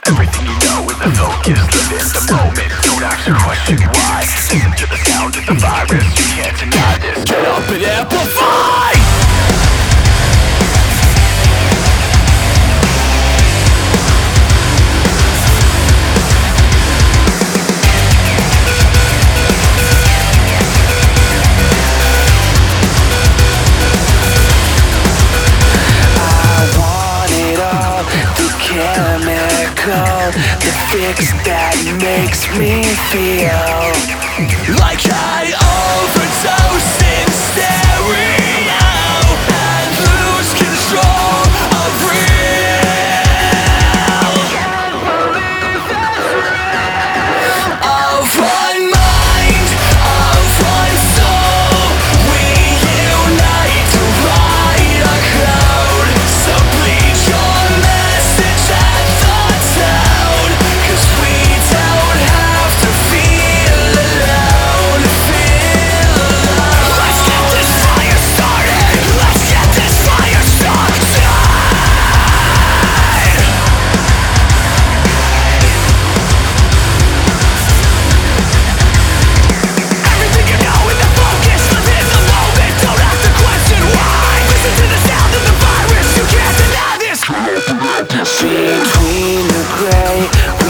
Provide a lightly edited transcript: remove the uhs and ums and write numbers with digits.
Everything you know is the focus. Live in the moment, don't ask or question why. Listen to the sound of the virus, you can't deny this. Get up and amplify! The fix that makes me feel like I overdosed in stereo and lose control of real. Of one mind, of one soul, we unite to write a code. So bleed your message at the town, 'cause we don't have to feel alone. Feel alone. Let's get this fire started. Let's get this fire started. Everything you know in the focus, live in the moment, don't have to question why. Listen to the sound of the virus, you can't deny this. between the gray